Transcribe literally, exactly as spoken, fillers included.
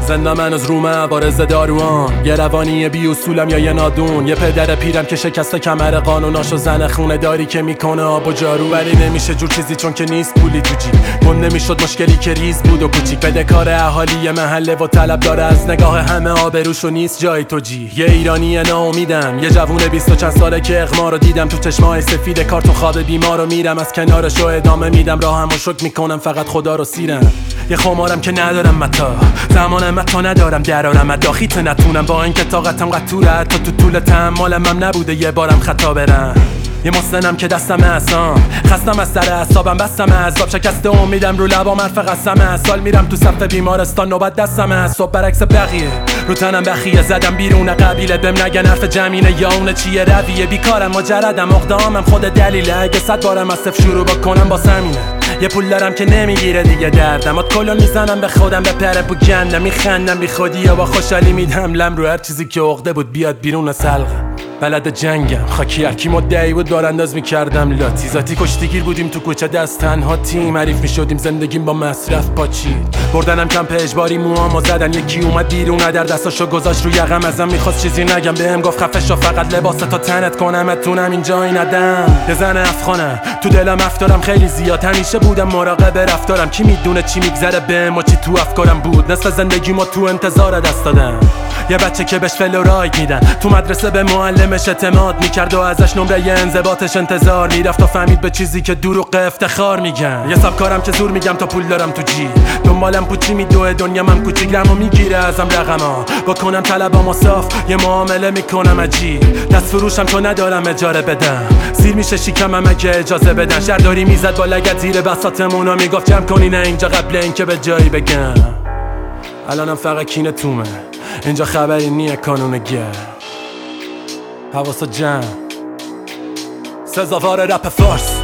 زندم هنوز رومه عوارض داروان، یه روانی بی اصولم یا یه نادون، یه پدر پیرم که شکسته کمر قانوناشو، زن خونه داری که میکنه آب و جارو. ولی نمیشه جور چیزی چون که نیست پولی تو جیب، گم نمیشد مشکلی که ریز بود و کوچیک. بده کار اهالی محله و طلب داره از نگاه همه آبروشو، نیست جای تو جی. یه ایرانی ناامیدم، یه جوون بیست و چند ساله که اغما رو دیدم تو چشمای سفید کارتون خواب بیمارو میرم از کنارشو ادامه میدم، راهمو شک میکنم فقط خدا رو سیرم. یه خمارم که ندارم متا، زمانم متا ندارم درارم داخیت نتونم، با این که طاقتم قطوره تا تو طول تحملم هم نبوده یه بارم خطا برم. یه مسنم که دستم احسان، خستم از سر اعصابم، بستم عذاب، شکسته امیدم رو لبام حرف قسمه. سال میرم تو صف بیمارستان، نوبت دستم اعصاب برعکس بقیه، رو تنم بخیه زدم بیرون قبیله، بهم نگن حرف جمینه یا اونه چیه رویه. بیکارم مجردم، اقدامم خود دلیله، اگه صد بارم از صفر شروع بکنم با سمینه. یه پول دارم که نمیگیره دیگه دردم، ات کلون میزنم به خودم به پره بو گندم، میخندم بی خودی یا با خوشحالی میدم لم رو هر چیزی که عقده بود بیاد بیرون از حلقم. بلد جنگم، خاکی هرکی مدعی بود بارانداز میکردم لاتی، ذاتی کشتیگیر بودیم تو کوچه دست تنها تیم، حریف میشدیم زندگیم با مصرف پاچید. بردنم کمپ اجباری موامو زدن، یکی اومد بیرون در دستاشو گذاشت رو یقم، ازم میخواست چیزی نگم، بهم گفت خفه شو فقط لباسه تا تنت کنم اتونم اینجایی ندم. یه زن افغانم تو دلم افتارم خیلی زیاد، همیشه بودم مراقب رفتارم، کی میدونه چی میگذره بهم و چی تو افکارم بود. نصف زندگیمو تو انتظار دست دادم، یه بچه که بهش فلوراید میدن، تو مدرسه به معلمش اعتماد میکرد و ازش نمره ی انضباطش انتظار میرفت و فهمید به چیزی که دروغ افتخار میگن. یه سبکارم که زور میگم تا پول دارم تو جی، دنبالم پوچی میدوه دنیا من کوچیکم و میگیره ازم رقما، بکنم طلبامو صاف یه معامله میکنم عجیب، دست فروشم تو ندارم اجاره بدم، سیر میشه شیکمم اگه اجازه بدن. شهرداری میزد با لگت زیر بساطمون و میگفت جمع کنین اینجا قبل اینکه به جایی بگم. الانم فقط کینه تومه، اینجا خبری نیه کانونگه، حواسا جمع سزاوار رپ فارس.